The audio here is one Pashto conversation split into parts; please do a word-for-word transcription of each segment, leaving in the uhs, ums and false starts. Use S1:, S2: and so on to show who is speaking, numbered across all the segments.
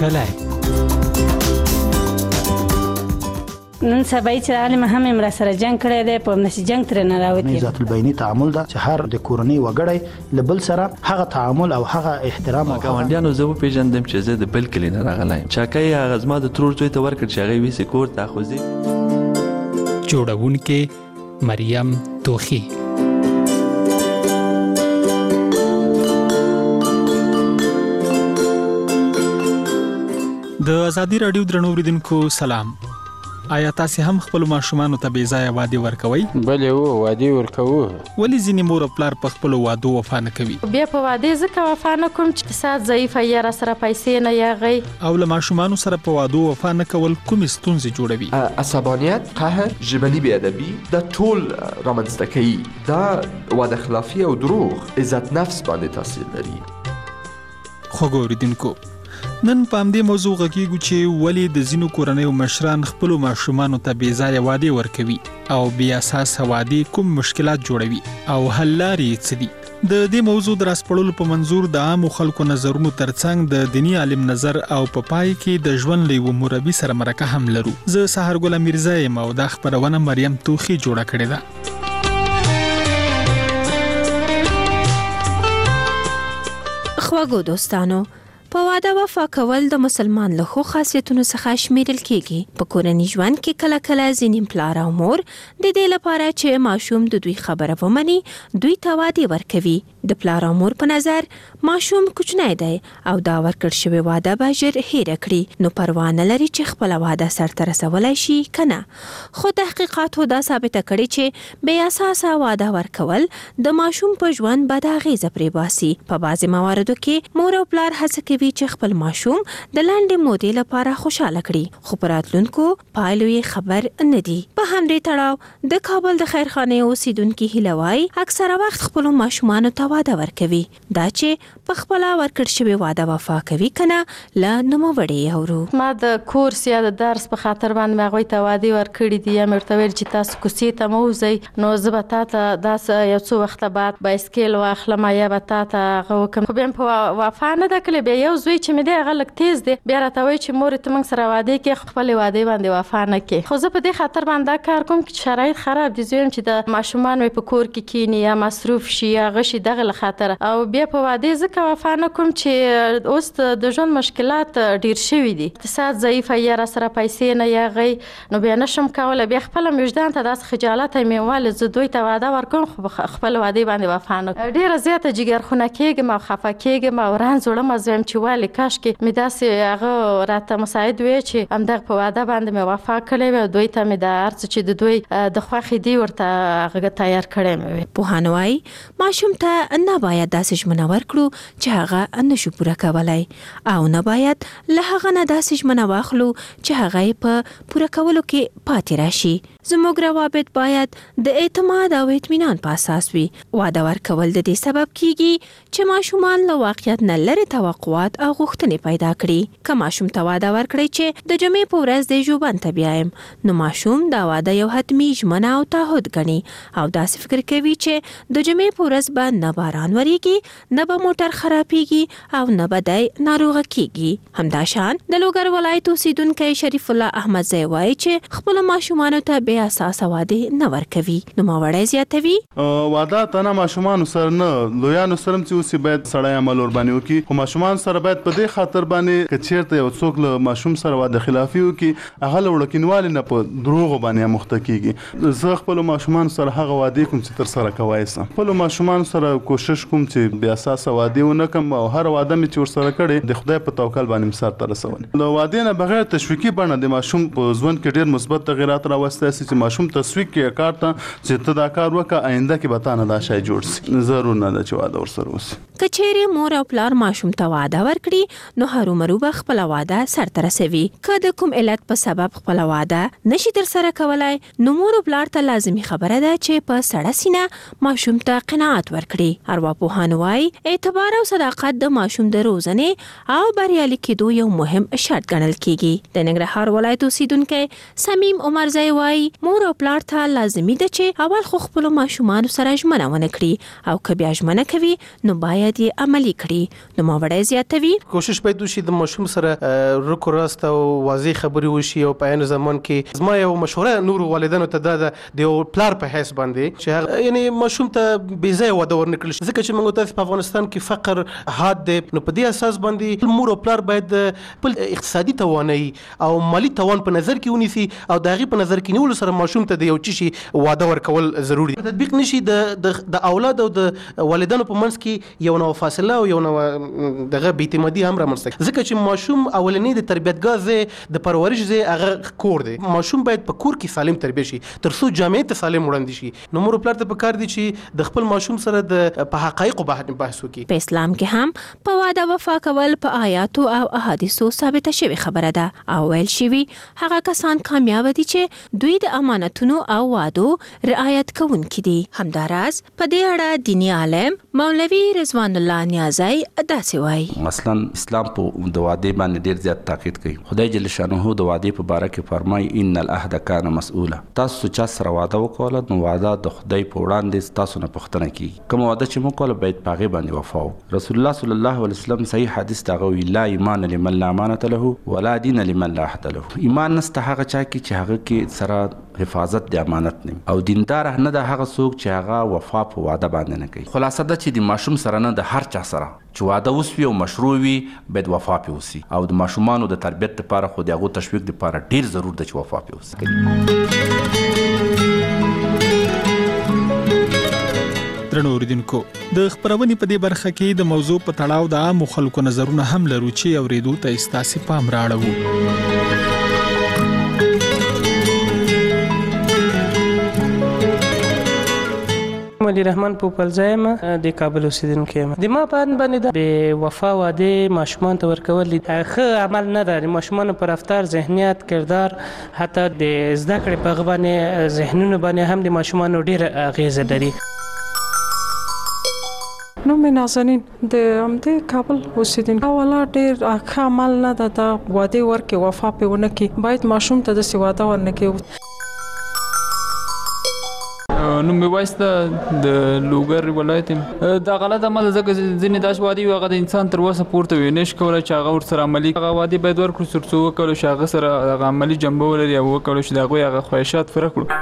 S1: کلی.
S2: نن سبا چې عالم هم امر سره جنگ کړی دی په نشي جنگ تر نه راوتی.
S3: ذات البینی تعامل دا چې هر د کورنۍ وګړی لبل سره هغه تعامل او هغه احترام او
S4: ګاونډیانو زه پیژندم چې زه د بل کلی نه راغلایم. چاکای هغه زما د ترور زوی ته ورکړ چې هغه ویسې کور ته خوځي.
S1: جوړونکې مریم توخی. د ازادي رادیو درنو اوریدونکو سلام. آیا تاسو هم خپل ماشومان ته بې ځایه وعده ورکوي؟
S5: بلې وو وعده ورکوو.
S1: ولې ځینې مور او پلار په خپل وعده وفا نه کوي؟
S6: بیا په وعده ځکه وفا نه کوم چې اقتصاد ضعیف یا را سره پیسې نه یاغي.
S1: او له ماشومان سره په وعده وفا نه کول کوم ستونزې جوړوي؟
S7: عصبانیت، قهر، ژبني بې ادبي، دا ټول رامنځته کوي. دا وعده خلافي او دروغ عزت نفس باندې تاثیر لري.
S1: خو ګوریدونکو نن په همدې موضوع غږیږو چې ولې د ځینو کورنیو مشران خپلو ماشومانو ته بې ځایه وعدې ورکوي او بې اساسه وعدې کوم مشکلات جوړوي او حل لارې څه دي. د دې موضوع د راسپړلو په منظور د عامو خلکو نظرونو ترڅنګ د دینی عالم نظر او په پای کې د ژوند له یوه مربي سره مرکه هم لرو. زه سحرګل میرزا یم او دا خپرونه مریم توخی جوړه کړې ده.
S8: خواږو دوستانو، په واده وفا کول د مسلمان له خو خاصیتونو څخه شمیرل کیږي. په کورنۍ ژوند کې کله کله ځینې پلار او مور د دې لپاره چې ماشوم د دوی خبره ومني دوی ته وعده ورکوي. د پلار او مور په نظر ماشوم کوچنی دی او دا ورکړ شوی وعده به ژر هېره کړي، نو پروا نه لري چې خپل وعده سرته رسولی شي کنه. خو تحقیقاتو دا ثابته کړي چې بې اساسه وعده ورکول د ماشوم په ژوند بد اغیزه پرې باسي. په بعضې مواردو کې مور او پلار هڅه کوي چې خپل ماشوم د لاندې مودې لپاره خوشاله کړي، خو په راتلونکو پایلو یې خبر نه دي. په همدې تړاو د کابل د خیرخانې اوسیدونکي هیله وایي اکثره وخت خپلو ماشومانو ته واده ورکوي. دا چې په خپله ورکړ شوې واده وفا کوي کنه له نوموړې اورو.
S6: ما د کورس یا د درس په خاطر باندې مې هغوی ته وعدې ورکړي دي یا مې ورته ویل چې تاسو کوڅې ته مه وځئ، نو زه به تا ته داسې یو څو وخته بعد بایسکل واخلم یا به تا ته هغه وکړم. خو بیا مې په وفا نه ده کړې. بیا یو زوی چې مې دی هغه لږ تیز دی، بیا راته وایي چې مورې ته موږ سره وعدې کې خپلې وعدې باندې وفا نه کوې. خو زه په دې خاطر باندې دا کار کوم چې شرایط خراب دي. زه وایم چې د ماشومان مې په کور کې کیني یا مصروف شي یا هغه شي دغه له خاطره. او بیا په وعدې ځکه وفا نه کوم چې اوس د ژوند مشکلات ډېر شوي دي، اقتصاد ضعیف یا را سره پیسې نه یاغي، نو بیا نشم کولی. بیا خپله مې وجدان ته داسې خجالت مې ولې زه دوی ته وعده ورکوم خو خپل وعدې باندې وفا نه کوم. ډېره زیاته جګرخونه کېږم او خفه کېږم او رنځ وړم. زه وایم چې ولې کاشکې مې داسې هغه راته مساعد وی چې همدغه په واده باندې مې وفا کړې وي او دوی ته مې د هر څه چې د دوی د خوښې دي ورته هغه تیار کړی مې وي.
S8: پوهانو وایي ماشوم ته نه باید داسې ژمنه ورکړو چې هغه نشو پوره کولی او نه باید له هغه نه داسې ژمنه واخلو چې هغه یې په پوره کولو کې پاتې راشي. زموږ روابط باید د اعتماد او اطمینان په اساس وي. واده ورکول د دې سبب کیږي چې ماشومان له واقعیت نه لرې توقعات او غوښتنې پیدا کړي. که ماشوم ته واده ورکړئ چې د جمعې په ورځ د ژوبڼ ته بیایم، نو ماشوم دا واده یو حتمي ژمنه او تعهد ګڼي او داسې فکر کوي چې د جمعې په ورځ به نه باران وریږي، نه به موټر خرابېږي او نه به دی ناروغه کیږي. همداشان د لوګر ولایت اوسیدونکی شریف الله احمدزی وایي چې خپلو ماشومانو ته بې اساسه وعدې نه ورکوي. نوموړی زیاتوي
S9: واده ته نه ماشومانو سره نه لویانو سره هم چې اوس باید سړی عمل ورباندې وکړي، خو ماشومان سره باید په دې خاطر باندې که چېرته یو څوک له ماشوم سره واده خلافي وکړي هغه له وړکینوالي نه په دروغو باندې مخته کېږي. زه خپلو ماشومانو سره هغه وعدې کوم چې ترسره کوی سم. خپلو ماشومانو سره کوشش کوم چې بې اساسه وعدې ونه کړم او هر وعده مې چې ورسره کړې د خدای په توکل باندې مې سرته رسولې. له وعدې نه بغیر تشویقي بڼه د ماشوم په ژوند کې ډېر مثبت تغیرات راوستی چې ماشوم تسویق کې کار ته چې ته دا کار وکړه آینده کې به تا نه دا شی جوړ سي. ضرور نه ده چې واده ورسره وسي.
S8: که چیرې مور او پلار ماشوم ته واده ورکړي نو هرومرو به خپله واده سرته رسوي. که د کوم علت په سبب خپله واده نشي ترسره کولی نو مور او پلار ته لازمي خبره ده چې په سړه سینه ماشوم ته قناعت ورکړي. ارواپوهان وایي اعتبار او صداقت د ماشوم د روزنې او بریالي کېدو یو مهم شرط ګڼل کېږي. د ننګرهار ولایت اوسیدونکی سمیم عمرزی وایي مور او پلار ته لازمي ده چې اول خو خپلو ماشومانو سره ژمنه ونه کړي او که بیا ژمنه کوي نو باید باید یې عملي کړي. نوموړی زیاتوي
S10: کوشش باید وشي د ماشوم سره رکو راست او واضح خبرې وشي او په عین زمان کې زما یو مشوره نور والدینو ته دا ده د یو پلار په حیث باندې چې هغه یعنی ماشوم ته بې ځایه واده ورنکړل شي ځکه چې موږ تاسو په افغانستان کې فقر حاد دی نو په دې اساس باندې مور او پلار باید خپل اقتصادي توانایي او مالی توان په نظر کې ونیسي او د هغې په نظر کې نیولو سره ماشوم ته د یو څه شي واده ورکول ضروري دي. تطبیق نشي د د اولاد او د والدینو په منځ کې یو نوع فاصله او یو نوع دغه بې اعتمادي هم رامنځته کړي ځکه چې ماشوم اولنی د تربیتګاه ځای د پرورش ځای هغه کور دی. ماشوم باید په کور کې سالم تربیه شي تر څو جامعې ته سالم وړاندې شي. نو مور پلار ته پکار دي چې د خپل ماشوم سره د په حقایقو بحث وکړي.
S8: په اسلام کې هم په واده وفا کول په آیاتو او احادیثو ثابته شوی خبره ده او ویل شوی هغه کسان کامیاب دي چې دوی د امانتونو او وعدو رعایت کوونکي دي. همداراز په دې اړه دینی عالم مولوي رضوان الله نیازی داسې وایي
S11: مثلا اسلام په د وعده باندې ډیر زیات تاکید کوي. خدای جل شانه د وعده په باره کې فرمایي ان العهد کان مسؤولا. تاسو چې سره وعده وکړه نو وعده د خدای په وړاندې تاسو نه پوښتنه کیږي. کوم وعده چې موږ کول باید پاغه باندې وفا وکړو. رسول الله صلی الله علیه وسلم صحیح حدیث دا غوي لا ایمان لمن لا امانت له ولا دین لمن لا عهد له. ایمان نسته هغه چا کې چې هغه کې سره حفاظت د امانت نه او دیندار نه د هغه څوک چې هغه وفا په وعده باندې نه کوي. خلاصه دا چې د ماشوم سره نه د هر چا سره چې واده وسوي او مشروع وي باید وفا پې وسي او د ماشومانو د تربیت لپاره خو د هغو تشویق لپاره ډیر ضرور ده چې وفا پې وسي.
S1: درنو اوریدونکو د خبرونې په دې برخه کې د موضوع په تړاو د عامو خلکو نظرونه هم لرو چې اوریدو ته ستاسو پام راړو.
S12: مولوي رحمان پوپلزایم د کابل اوسیدونکی یم. د ما په اند باندې د بې وفا واده ماشومان ته ورکول ښه عمل نه ده. د ماشومانو په رفتار ذهنیت کردار حتی د زده کړې په هغه باندې ذهنونو باندې هم د ماشومانو ډېره اغیزه لري.
S13: نو مې نازنین د همدې کابل اوسیدونکي اوله ډېر ښه عمل نه ده دا واده ورکړي وفا پې ونه کړي. باید ماشوم ته داسې واده ورنه کړي.
S5: نو مې وایسته د لوګر ولایت دا غلط عمل ځکه ځینې داسې وعدې وي هغه د انسان تر وسه پورته وي نشي کولی چې هغه ورسره عملي هغه وعدې باید ورکړو تر څو وکړو چې هغه سره هغه عملي جنبه ولري او وکړو چې د هغوی هغه خواهشات پوره کړو.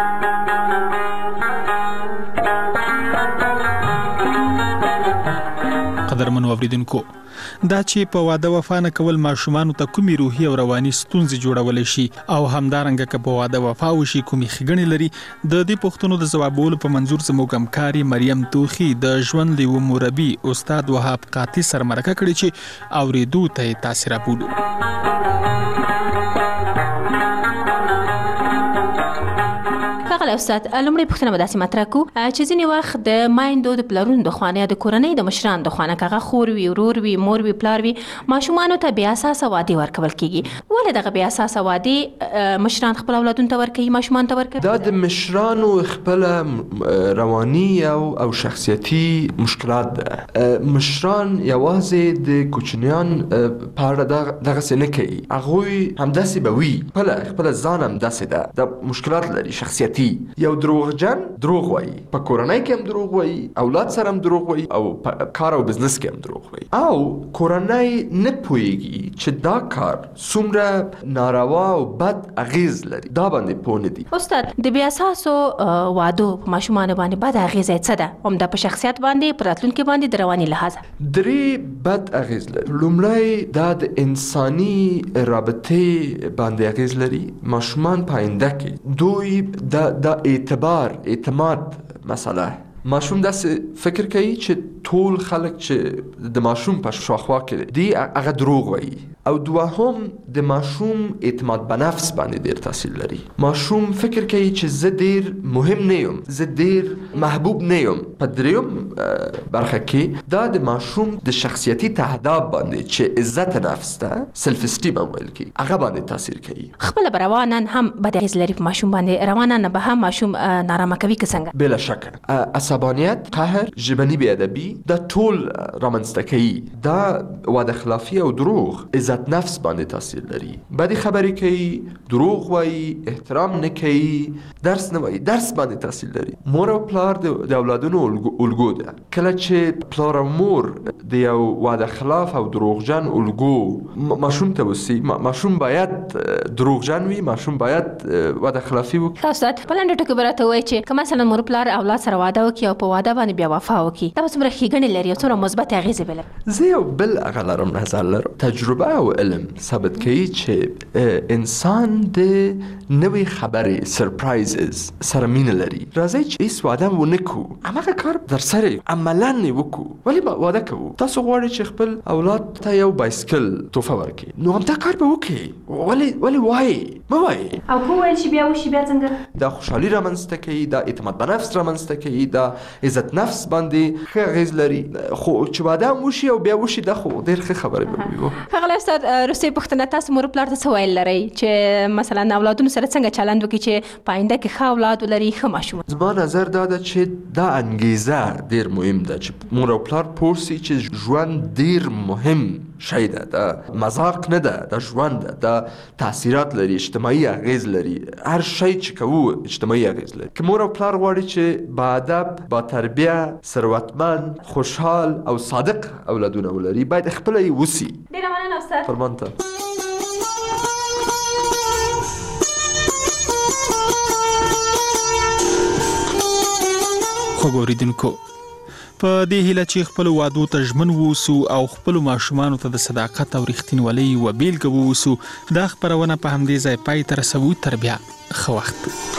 S1: قدرمنو اوریدونکو دا چې په واده وفا نه کول ماشومان ته کومي روحي او رواني ستونزې جوړولای شي او همدارنګه که په واده وفا وشي کومي ښېګڼې لري د دې پوښتنو د ځوابولو په منظور زموږ همکاري مریم توخي د ژوند لیوه مربي استاد وهاب قاطي سره مرکه کړې چې اوریدو ته یې تاسې رابولو.
S8: ښاغلی استاد لومړی پوښتنه به داسې مطرح کړو چې ځینې وخت د میندو د پلرونو د خوا نه یا د کورنۍ د مشرانو د خوا نه که هغه خور وي ورور وي مور وي پلار وي ماشومانو ته بې اساسه وعدې ورکول کېږي. ولې دغه بې اساسه وعدې مشران خپل اولادونو ته ورکوي ماشومانو ته ورکوي؟
S7: دا د مشرانو خپله رواني او او شخصیتي مشکلات ده. مشران یوازې د کوچنیان په اړه دغسې نه کوي. هغوی همداسې به وي خپله خپله ځان همداسې ده د مشکلات لري شخصیتي. یو دروغجن دروغ وایي په کورنۍ کې هم دروغ وایي اولاد سره هم دروغ وایي او په کار او بزنس کې هم دروغ وایي او کورنۍ نه پوهیږي چې دا کار څومره ناروا او بد اغیز لري دا باندې پوه نه دي.
S8: استاد د بې اساسو وعدو په ماشومانو باندې بد اغیزه څه ده همدا په شخصیت باندې په راتلونکي باندې د رواني لحاظه؟
S7: درې بد اغیز لري. لومړی دا د انساني رابطې باندې اغیز لري. ماشومان په آینده کې دوی دا دا اعتبار اعتماد مسئله ماشوم داسې فکر کوي چې ټول خلک چې د ماشوم په شاخوا کې دي هغه دروغ وایي او دوهم د ماشوم اعتماد په نفس باندې ډېر تاثیر لري. ماشوم فکر کوي چې زه ډېر مهم نه یم زه ډېر محبوب نه یم. په درېیم برخه کې دا د ماشوم د شخصیتي تهداب باندې چې عزت نفس ده سلف استیم هم ویل کېږي هغه باندې تاثیر کوي.
S8: خپله به رواناً هم بد اغیز لري په ماشوم باندې رواناً به هم ماشوم نارامه کوي که څنګه؟
S7: بلا شکه عصبانیت، قهر، ژبني بېادبي دا ټول رامنځته کوي. دا وعده خلافي او دروغ عزت نفس باندې تاثیر لري. بدې خبرې کوي، دروغ وایي، احترام نه کوي، درس نه وایي، درس باندې تاثیر لري. مور او پلار د اولادونو الګو ده. کله چې پلار او مور د یو وعده خلاف او دروغجن الګو ماشوم ته وسی، ماشوم باید دروغجن وي، ماشوم باید وعده خلافي وکړي.
S8: تاسو ته په لنډه ټکو براته وایي چې که مثلا مور پلار اولاد سره واده وکړي او په واده باندې بیا وفا وکړي، دا به څومره ښېګڼې لري او څومره مثبت اغېزې به لري؟
S7: زه یو بل هغه لرم، نظر لرم. تجربه او علم ثابت کوي چې انسان د نوې خبرې سرپرایزز سره مینه لري. راځئ چې هېڅ واده ونه کړو، هماغه کار در سره عملا یې وکړو. ولې به واده کوو؟ تاسو غواړئ چې خپل اولاد ته یو بایسکل تحفه ورکړئ، نو همدا کار به وکړئ. ولې ولې وایي مه وایي،
S8: او که وویل چې بیا وشي بیا څنګه؟
S7: دا خوشحالي رامنځته کوي، دا اعتماد په نفس رامنځته کوي، دا عزت نفس باندې ښه اغېز لري. خو چې واده هم وشي او بیا وشي دا خو ډېر ښه خبرې به وي.
S8: ښاغلی استاد، وروستۍ پوښتنه، تاسو مور پلار ته څه ویل لرئ چې مثلا اولادونو سره څنګه چلند وکړي چې په آینده کې ښه اولاد ولري، ښه ماشوم؟
S7: زما نظر دا ده چې دا انګیزه ډېر مهم ده چې مور او پلار پوه سي چې ژوند ډېر مهم شی ده، دا مذاق نه ده، دا ژوند ده، دا تاثیرات لري، اجتماعي اغېز لري. هر شی چې کوو اجتماعي اغېز لري. که مور او پلار غواړي چې با ادب، با تربیه، ثروتمند، خوشحال او صادق اولادونه ولري، باید خپله یې وسي.
S8: ډېره مننه استاد.
S7: فرمان ته.
S1: خوږ اورېدونکو، په دې هیله چې خپلو وعدو ته ژمن واوسو او خپلو ماشومانو ته د صداقت او رښتینولۍ یوه بېلګه واوسو. دا خپرونه په همدې ځای پای ته رسوو. تر بیا ښه وخت.